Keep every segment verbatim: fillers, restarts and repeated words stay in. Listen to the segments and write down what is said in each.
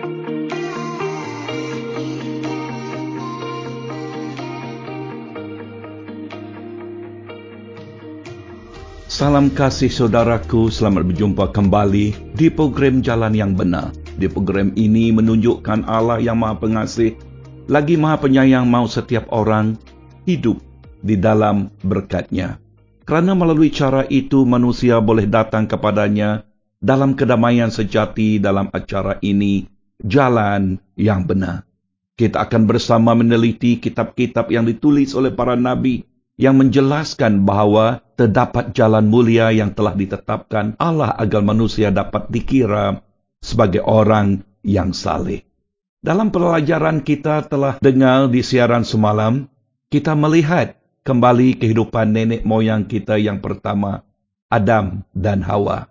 Salam kasih saudaraku, selamat berjumpa kembali di program Jalan yang Benar. Di program ini menunjukkan Allah yang Maha Pengasih, lagi Maha Penyayang mau setiap orang hidup di dalam berkat-Nya. Kerana melalui cara itu manusia boleh datang kepadanya dalam kedamaian sejati dalam acara ini, Jalan yang Benar. Kita akan bersama meneliti kitab-kitab yang ditulis oleh para nabi yang menjelaskan bahawa terdapat jalan mulia yang telah ditetapkan Allah agar manusia dapat dikira sebagai orang yang saleh. Dalam pelajaran kita telah dengar di siaran semalam, kita melihat kembali kehidupan nenek moyang kita yang pertama, Adam dan Hawa.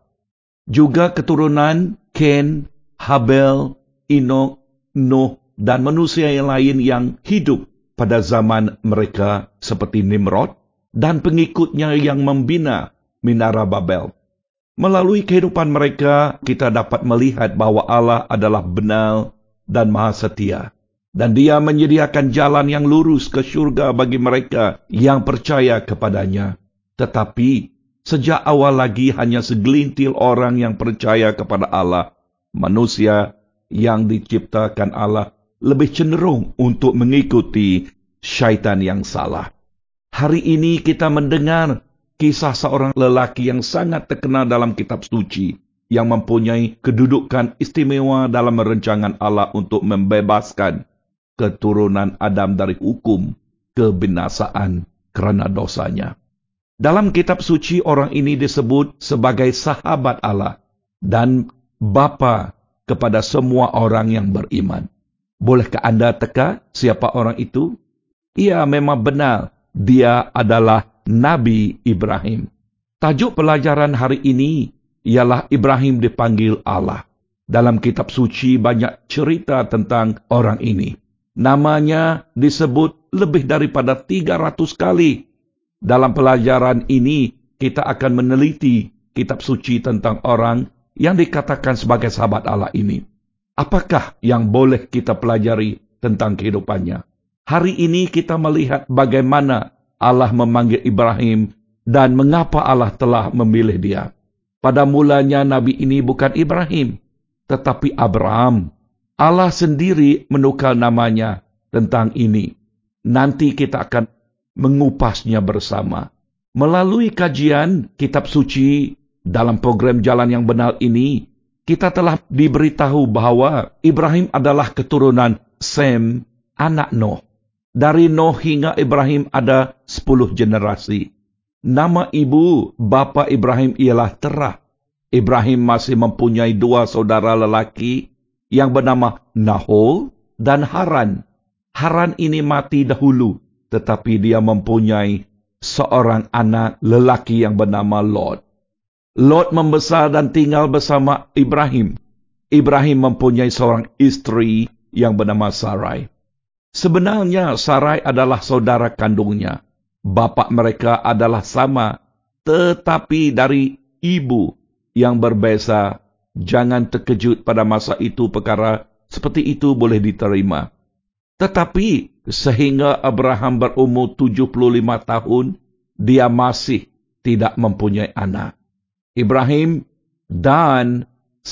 Juga keturunan Cain, Habel, Enoch, Nuh, dan manusia yang lain yang hidup pada zaman mereka seperti Nimrod dan pengikutnya yang membina Menara Babel. Melalui kehidupan mereka, kita dapat melihat bahawa Allah adalah benar dan maha setia. Dan Dia menyediakan jalan yang lurus ke syurga bagi mereka yang percaya kepadanya. Tetapi, sejak awal lagi hanya segelintir orang yang percaya kepada Allah. Manusia yang diciptakan Allah lebih cenderung untuk mengikuti syaitan yang salah. Hari ini kita mendengar kisah seorang lelaki yang sangat terkenal dalam kitab suci, yang mempunyai kedudukan istimewa dalam rancangan Allah untuk membebaskan keturunan Adam dari hukum kebinasaan kerana dosanya. Dalam kitab suci, orang ini disebut sebagai sahabat Allah dan bapa kepada semua orang yang beriman. Bolehkah anda teka siapa orang itu? Ia memang benar, dia adalah Nabi Ibrahim. Tajuk pelajaran hari ini ialah Ibrahim dipanggil Allah. Dalam kitab suci banyak cerita tentang orang ini. Namanya disebut lebih daripada tiga ratus kali. Dalam pelajaran ini kita akan meneliti kitab suci tentang orang yang dikatakan sebagai sahabat Allah ini. Apakah yang boleh kita pelajari tentang kehidupannya? Hari ini kita melihat bagaimana Allah memanggil Ibrahim dan mengapa Allah telah memilih dia. Pada mulanya Nabi ini bukan Ibrahim, tetapi Abraham. Allah sendiri menukar namanya tentang ini. Nanti kita akan mengupasnya bersama. Melalui kajian kitab suci dalam program Jalan yang Benar ini, kita telah diberitahu bahawa Ibrahim adalah keturunan Sem, anak Nuh. Dari Nuh hingga Ibrahim ada sepuluh generasi. Nama ibu bapa Ibrahim ialah Terah. Ibrahim masih mempunyai dua saudara lelaki yang bernama Nahor dan Haran. Haran ini mati dahulu, tetapi dia mempunyai seorang anak lelaki yang bernama Lot. Lot membesar dan tinggal bersama Ibrahim. Ibrahim mempunyai seorang istri yang bernama Sarai. Sebenarnya Sarai adalah saudara kandungnya. Bapa mereka adalah sama, tetapi dari ibu yang berbeza. Jangan terkejut pada masa itu, perkara seperti itu boleh diterima. Tetapi sehingga Abraham berumur tujuh puluh lima tahun, dia masih tidak mempunyai anak. Ibrahim dan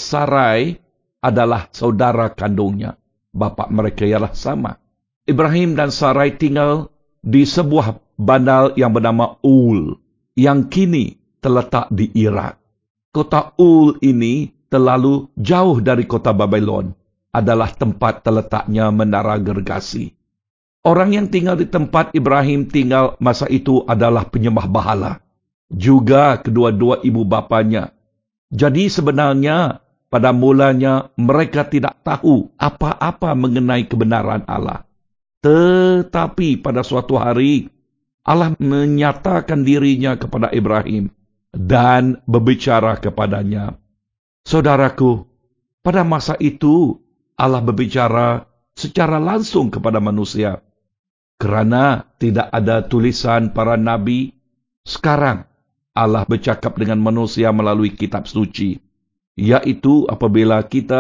Sarai adalah saudara kandungnya. Bapa mereka ialah sama. Ibrahim dan Sarai tinggal di sebuah bandar yang bernama Ul, yang kini terletak di Irak. Kota Ul ini terlalu jauh dari kota Babylon, adalah tempat terletaknya menara gergasi. Orang yang tinggal di tempat Ibrahim tinggal masa itu adalah penyembah bahala. Juga kedua-dua ibu bapanya. Jadi sebenarnya pada mulanya mereka tidak tahu apa-apa mengenai kebenaran Allah. Tetapi pada suatu hari Allah menyatakan dirinya kepada Ibrahim dan berbicara kepadanya. Saudaraku, pada masa itu Allah berbicara secara langsung kepada manusia. Kerana tidak ada tulisan para nabi, sekarang Allah bercakap dengan manusia melalui kitab suci, yaitu apabila kita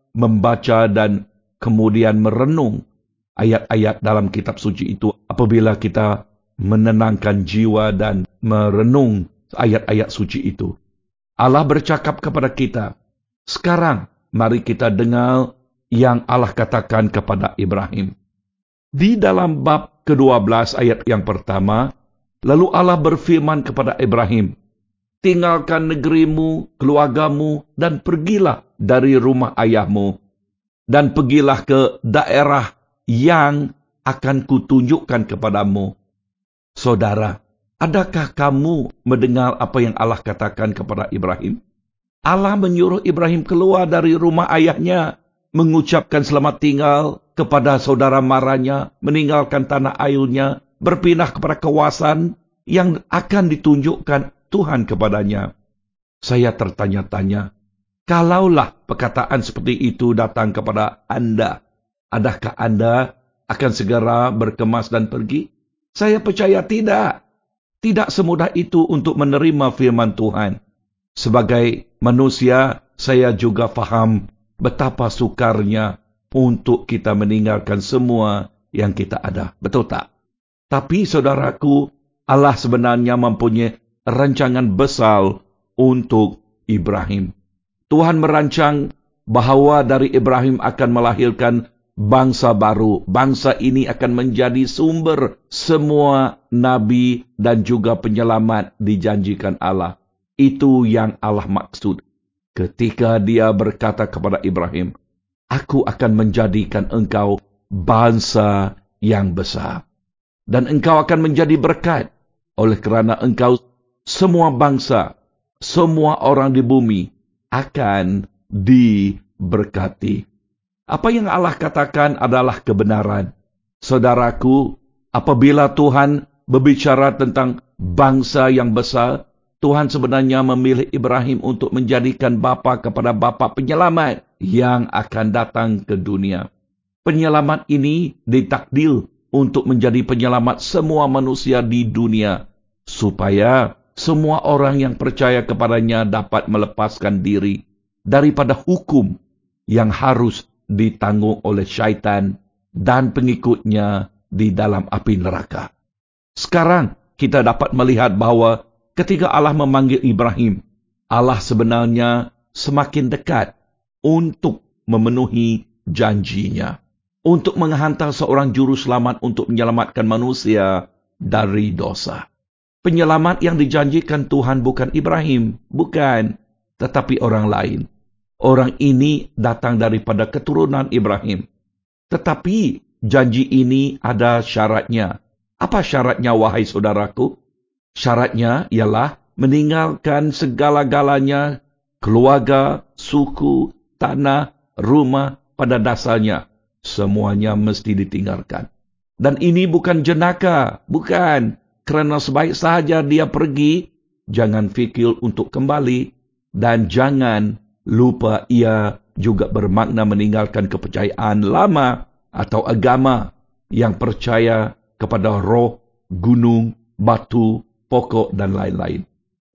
membaca dan kemudian merenung ayat-ayat dalam kitab suci itu. Apabila kita menenangkan jiwa dan merenung ayat-ayat suci itu, Allah bercakap kepada kita. Sekarang, mari kita dengar yang Allah katakan kepada Ibrahim. Di dalam bab kedua belas ayat yang pertama, lalu Allah berfirman kepada Ibrahim, tinggalkan negerimu, keluargamu, dan pergilah dari rumah ayahmu, dan pergilah ke daerah yang akan kutunjukkan kepadamu. Saudara, adakah kamu mendengar apa yang Allah katakan kepada Ibrahim? Allah menyuruh Ibrahim keluar dari rumah ayahnya, mengucapkan selamat tinggal kepada saudara maranya, meninggalkan tanah airnya, berpindah kepada kawasan yang akan ditunjukkan Tuhan kepadanya. Saya tertanya-tanya, kalaulah perkataan seperti itu datang kepada Anda, adakah Anda akan segera berkemas dan pergi? Saya percaya tidak. Tidak semudah itu untuk menerima firman Tuhan. Sebagai manusia, saya juga faham betapa sukarnya untuk kita meninggalkan semua yang kita ada. Betul tak? Tapi saudaraku, Allah sebenarnya mempunyai rancangan besar untuk Ibrahim. Tuhan merancang bahawa dari Ibrahim akan melahirkan bangsa baru. Bangsa ini akan menjadi sumber semua nabi dan juga penyelamat dijanjikan Allah. Itu yang Allah maksud ketika dia berkata kepada Ibrahim, aku akan menjadikan engkau bangsa yang besar. Dan engkau akan menjadi berkat oleh kerana engkau semua bangsa, semua orang di bumi akan diberkati. Apa yang Allah katakan adalah kebenaran. Saudaraku, apabila Tuhan berbicara tentang bangsa yang besar, Tuhan sebenarnya memilih Ibrahim untuk menjadikan bapa kepada bapa penyelamat yang akan datang ke dunia. Penyelamat ini ditakdir untuk menjadi penyelamat semua manusia di dunia, supaya semua orang yang percaya kepadanya dapat melepaskan diri daripada hukum yang harus ditanggung oleh syaitan dan pengikutnya di dalam api neraka. Sekarang kita dapat melihat bahawa ketika Allah memanggil Ibrahim, Allah sebenarnya semakin dekat untuk memenuhi janjinya, untuk menghantar seorang juru selamat untuk menyelamatkan manusia dari dosa. Penyelamat yang dijanjikan Tuhan bukan Ibrahim, bukan, tetapi orang lain. Orang ini datang daripada keturunan Ibrahim. Tetapi janji ini ada syaratnya. Apa syaratnya, wahai saudaraku? Syaratnya ialah meninggalkan segala-galanya, keluarga, suku, tanah, rumah pada dasarnya. Semuanya mesti ditinggalkan. Dan ini bukan jenaka, bukan. Kerana sebaik sahaja dia pergi, jangan fikir untuk kembali. Dan jangan lupa ia juga bermakna meninggalkan kepercayaan lama atau agama yang percaya kepada roh, gunung, batu, pokok dan lain-lain.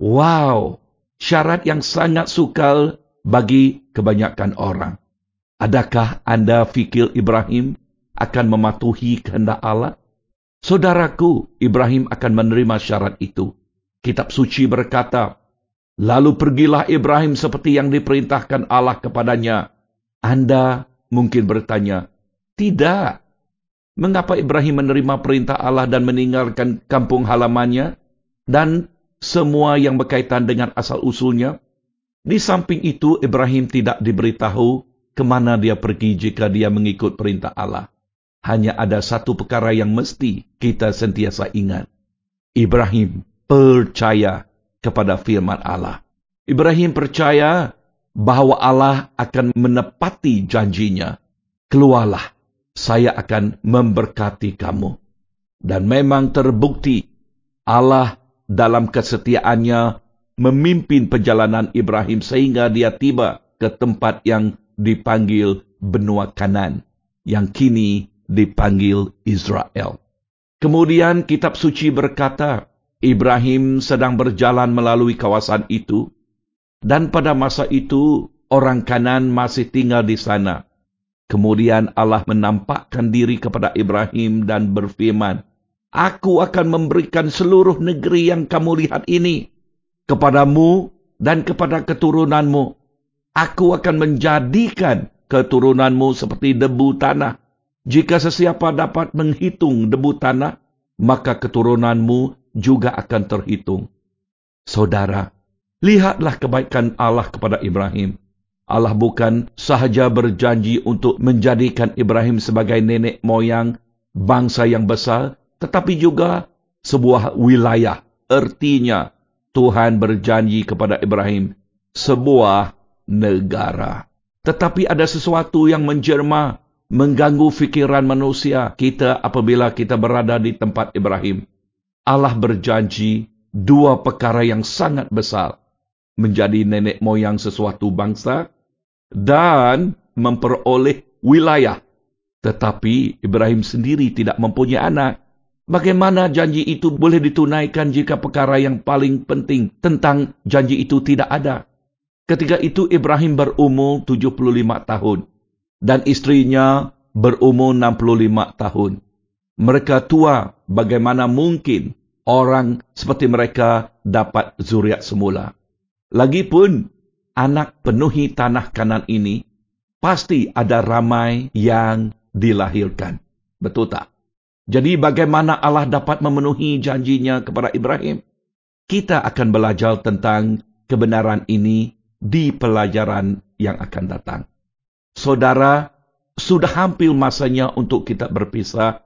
Wow, syarat yang sangat sukar bagi kebanyakan orang. Adakah anda fikir Ibrahim akan mematuhi kehendak Allah? Saudaraku, Ibrahim akan menerima syarat itu. Kitab suci berkata, lalu pergilah Ibrahim seperti yang diperintahkan Allah kepadanya. Anda mungkin bertanya, tidak. Mengapa Ibrahim menerima perintah Allah dan meninggalkan kampung halamannya dan semua yang berkaitan dengan asal-usulnya? Di samping itu, Ibrahim tidak diberitahu ke mana dia pergi jika dia mengikut perintah Allah. Hanya ada satu perkara yang mesti kita sentiasa ingat. Ibrahim percaya kepada firman Allah. Ibrahim percaya bahawa Allah akan menepati janjinya. Keluarlah, saya akan memberkati kamu. Dan memang terbukti Allah dalam kesetiaannya memimpin perjalanan Ibrahim sehingga dia tiba ke tempat yang dipanggil benua Kanan, yang kini dipanggil Israel. Kemudian kitab suci berkata, Ibrahim sedang berjalan melalui kawasan itu, dan pada masa itu orang Kanaan masih tinggal di sana. Kemudian Allah menampakkan diri kepada Ibrahim dan berfirman, "Aku akan memberikan seluruh negeri yang kamu lihat ini kepadamu dan kepada keturunanmu. Aku akan menjadikan keturunanmu seperti debu tanah. Jika sesiapa dapat menghitung debu tanah, maka keturunanmu juga akan terhitung." Saudara, lihatlah kebaikan Allah kepada Ibrahim. Allah bukan sahaja berjanji untuk menjadikan Ibrahim sebagai nenek moyang bangsa yang besar, tetapi juga sebuah wilayah. Artinya, Tuhan berjanji kepada Ibrahim sebuah negara. Tetapi ada sesuatu yang menjelma, mengganggu fikiran manusia kita apabila kita berada di tempat Ibrahim. Allah berjanji dua perkara yang sangat besar: menjadi nenek moyang sesuatu bangsa dan memperoleh wilayah. Tetapi Ibrahim sendiri tidak mempunyai anak. Bagaimana janji itu boleh ditunaikan jika perkara yang paling penting tentang janji itu tidak ada? Ketika itu Ibrahim berumur tujuh puluh lima tahun dan istrinya berumur enam puluh lima tahun. Mereka tua, bagaimana mungkin orang seperti mereka dapat zuriat semula? Lagipun, anak penuhi tanah Kanaan ini, pasti ada ramai yang dilahirkan. Betul tak? Jadi bagaimana Allah dapat memenuhi janjinya kepada Ibrahim? Kita akan belajar tentang kebenaran ini di pelajaran yang akan datang. Saudara, sudah hampir masanya untuk kita berpisah.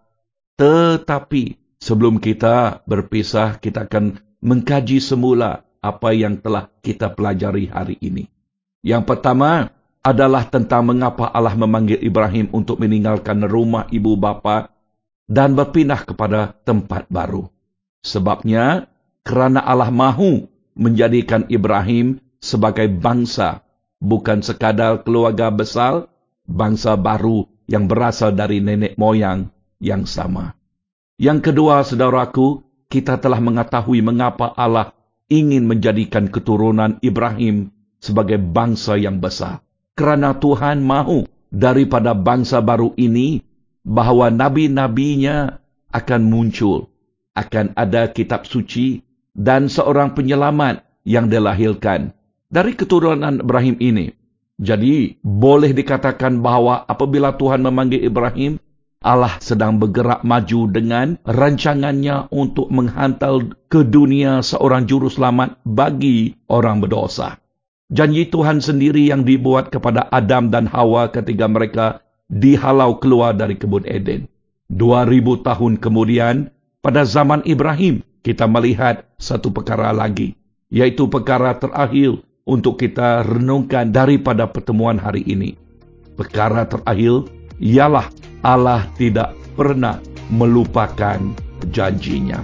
Tetapi sebelum kita berpisah, kita akan mengkaji semula apa yang telah kita pelajari hari ini. Yang pertama adalah tentang mengapa Allah memanggil Ibrahim untuk meninggalkan rumah ibu bapa dan berpindah kepada tempat baru. Sebabnya, kerana Allah mahu menjadikan Ibrahim sebagai bangsa, bukan sekadar keluarga besar, bangsa baru yang berasal dari nenek moyang yang sama. Yang kedua, saudaraku, kita telah mengetahui mengapa Allah ingin menjadikan keturunan Ibrahim sebagai bangsa yang besar. Kerana Tuhan mahu daripada bangsa baru ini bahawa nabi-nabinya akan muncul, akan ada kitab suci dan seorang penyelamat yang dilahirkan dari keturunan Ibrahim ini. Jadi, boleh dikatakan bahawa apabila Tuhan memanggil Ibrahim, Allah sedang bergerak maju dengan rancangannya untuk menghantar ke dunia seorang juru selamat bagi orang berdosa. Janji Tuhan sendiri yang dibuat kepada Adam dan Hawa ketika mereka dihalau keluar dari kebun Eden. Dua ribu tahun kemudian, pada zaman Ibrahim, kita melihat satu perkara lagi, yaitu perkara terakhir untuk kita renungkan daripada pertemuan hari ini. Perkara terakhir ialah Allah tidak pernah melupakan janjinya.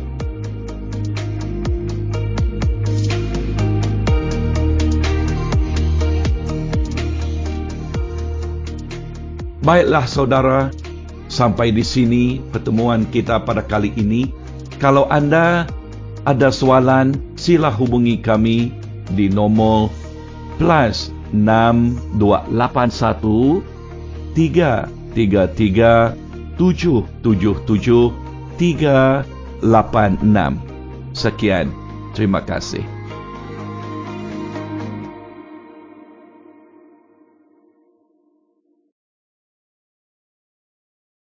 Baiklah saudara, sampai di sini pertemuan kita pada kali ini. Kalau anda ada soalan, sila hubungi kami di nomor plus enam dua lapan satu tiga tiga tiga tujuh tujuh tujuh tiga lapan enam. Sekian, terima kasih.